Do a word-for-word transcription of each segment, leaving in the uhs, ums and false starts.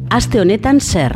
Aste honetan zer?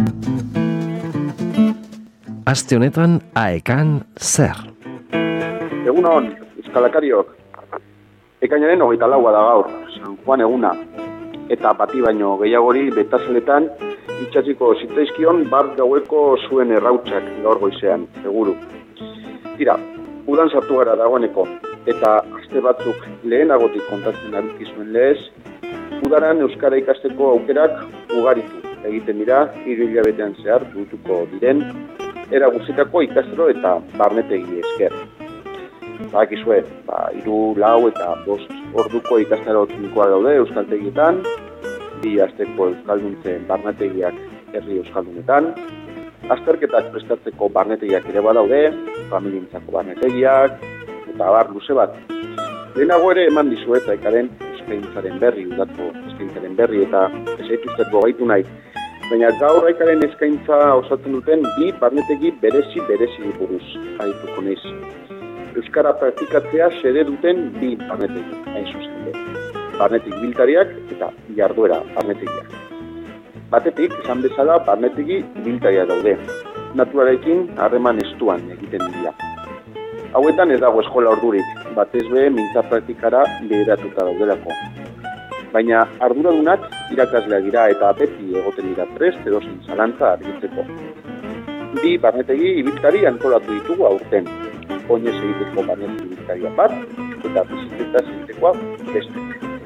Aste honetan aekan zer? Egunon, euskalakariok. Ekainaren hogeita laua da gaur, San Juan eguna. Eta bati baino gehiagori betazeletan itxatziko zitzaizkion bar gaueko zuen errautsak gaur goizean, seguru. Tira, udan sartu gara dagoeneko, eta aste batzuk lehenagotik kontatzen arukizuen lehez, udaran euskara ikasteko aukerak ugaritu egiten dira, hiru hilabetean zehar dutuko diren, era guztietako ikastaro eta barnetegi esker. Badakizue, ba, hiru, lau eta bost orduko ikastaro tinkoa daude euskaltegietan, bi asteko euskalduntzen barnetegiak herri euskaldunetan, azterketak prestatzeko barnetegiak ere badaude, familientzako barnetegiak, eta abar luze bat. Lehenago ere eman dizuet aekaren eskaintzaren berri, udako eskaintzaren berri, eta ez aituztetko gaitu nahi. Baina gaur aekaren eskaintza osatzen duten bi barnetegi berezi berezi buruz arituko naiz. Euskara praktikatzea xede duten bi barnetegi, hain zuzen dut. Barnetik biltariak eta jarduera barnetegiak. Batetik, esan bezala, barnetegi biltaria daude. Naturarekin harreman estuan egiten dira. Hauetan ez dago eskola ordurik, batez be mintza praktikara bideratuta daudelako. Baina arduradunak irakasleak dira eta beti egoten dira prest edozein zalantza argitzeko. Bi barnetegi ibiltari antolatu ditugu aurten. Oinez egiteko barnetegi ibiltaria bat eta bizikletaz egitekoa beste.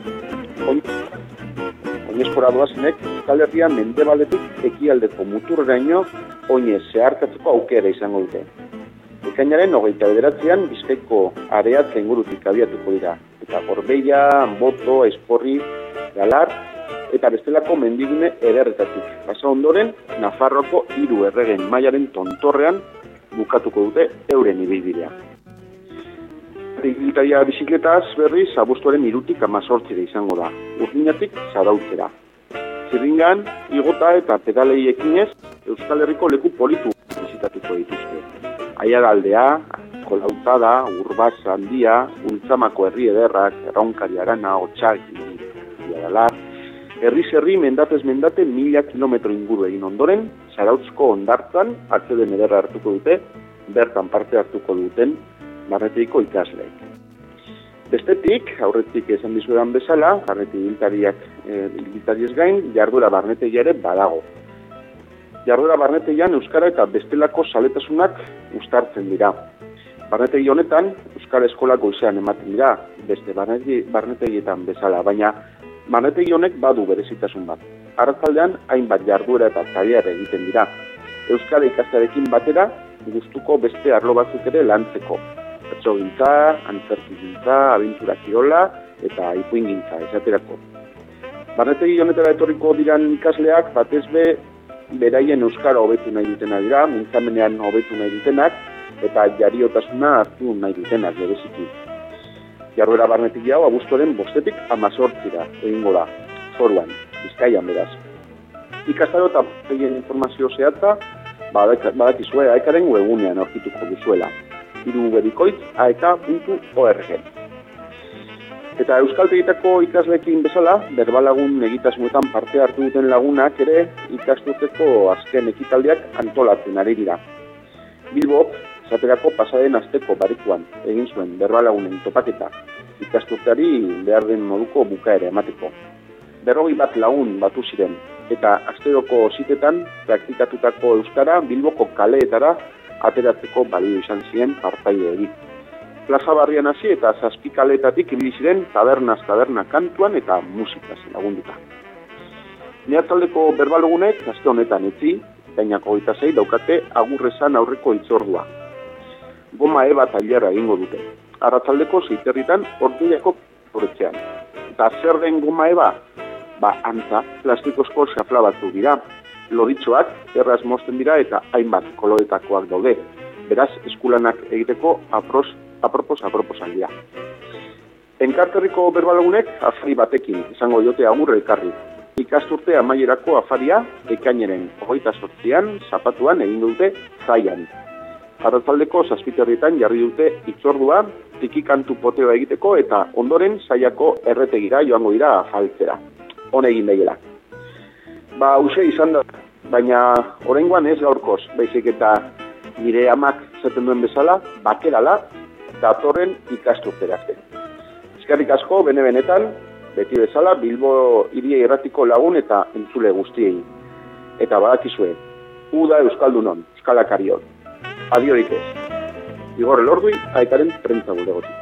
Oinezkora doazenek Euskal Herrian mendebaletik ekialdeko muturreraino oinez zeharkatzeko aukera izango dute. Ekainaren hogeita bederatzean Bizkaiko areatze ingurutik abiatuko dira, eta Gorbeia, Anboto, Esporri, Galar, eta bestelako mendigune ederretatik. Pasa ondoren, Nafarroako hiru erregen mailaren tontorrean bukatuko dute euren ibilbidea. Ibiltaria bizikletaz berriz abuztuaren hirutik hamazortzira izango da, Urdinatik Zarautzera. Zirringan, igota eta pedalei ekinez, Euskal Herriko leku politu bizitatuko dituzte. Aiaraldea, Kolautada, Urbaz Handia, Ultzamako herri ederrak, Erronkari Arana, Otsak, Iaralar, herriz herri mendatez mendate mila kilometro inguru egin ondoren, Zarautzko hondartzan atzeden ederra hartuko dute, bertan parte hartuko duten barnetegiko ikasleek. Bestetik, aurretik esan dizuedan bezala, barnetegi biltariak e, biltariez gain, jarduera barnetegia ere badago. Jarduera barnetegian euskara eta bestelako saletasunak uztartzen dira. Barnetegi honetan, euskara eskola goizean ematen dira, beste barnetegietan bezala, baina barnetegi honek badu berezitasun bat. Arratzaldean, hainbat jarduera eta tailer egiten dira. Euskara ikastearekin batera, gustuko beste arlo batzuk ere lantzeko. Pertsogintza, antzerkigintza, abentura kirola eta ipuingintza esaterako. Barnetegi honetara etorriko diran ikasleak batez be beraien euskara hobetu nahi dutena dira, mintzamenean hobetu nahi dutenak eta jariotasuna hartu nahi dutenak bereziki. Jarduera barnetegi hau abuztuaren bostetik hamazortzira egingo da, Foruan, Bizkaian beraz. Ikastaro eta barnetegien informazio zehatza badakizue aekaren webgunean aurkituko duzuela. irubebikoitz aeka puntu org. Eta euskaltegietako ikasleekin bezala, berbalagun egitasmoetan parte hartu duten lagunak ere ikasturteko azken ekitaldiak antolatzen ari dira. Bilbok, esaterako pasaden asteko barikuan egin zuen berbalagunen topaketa, ikasturteari behar den moduko bukaera emateko. Berrogei bat lagun batu ziren, eta asteroko zitetan praktikatutako euskara Bilboko kaleetara ateratzeko balio izan ziren partaide egin. Plaza barrian hasi eta zazpi kaleetatik ibili ziren tabernaz taberna kantuan eta musikaz lagunduta. Meatzaldeko berbalogunek aste honetan etzi, ekainako hogeita sei daukate agurrezan aurreko hitzordua. Goma eba tailerra egingo dute. Arratzaldeko zeiterritan Ortuellako horretzean. Eta zer den goma eba? Ba, antza, plastikozko xafla batzu dira. Loditxoak erraz mozten dira eta hainbat koloretakoak daude. Beraz, eskulanak egiteko apros, apropos aproposan dira. Enkarterriko berbalagunek afari batekin izango diote agur elkarri. Ikasturte amaierako afaria ekainaren hogeita zortzian zapatuan egin dute Zaian. Arratzaldeko zazpiterrietan jarri dute hitzordua, tikikantu poteo egiteko eta ondoren Zaiako erretegira joango dira afaltzera. Hone egin behiela. ba, hause izan da, baina oraingoan ez gaurkoz, baizik eta nire amak zaten duen bezala, bakerala, datorren ikasturterarte. Eskerrik asko, bene-benetan, beti bezala, Bilbo Hiria Irratiko lagun eta entzule guztiei. Eta badakizue, uda euskaldunon, euskalakarion. Adiorik ez. Igor Elordui, Aitaren prentza bulegotik.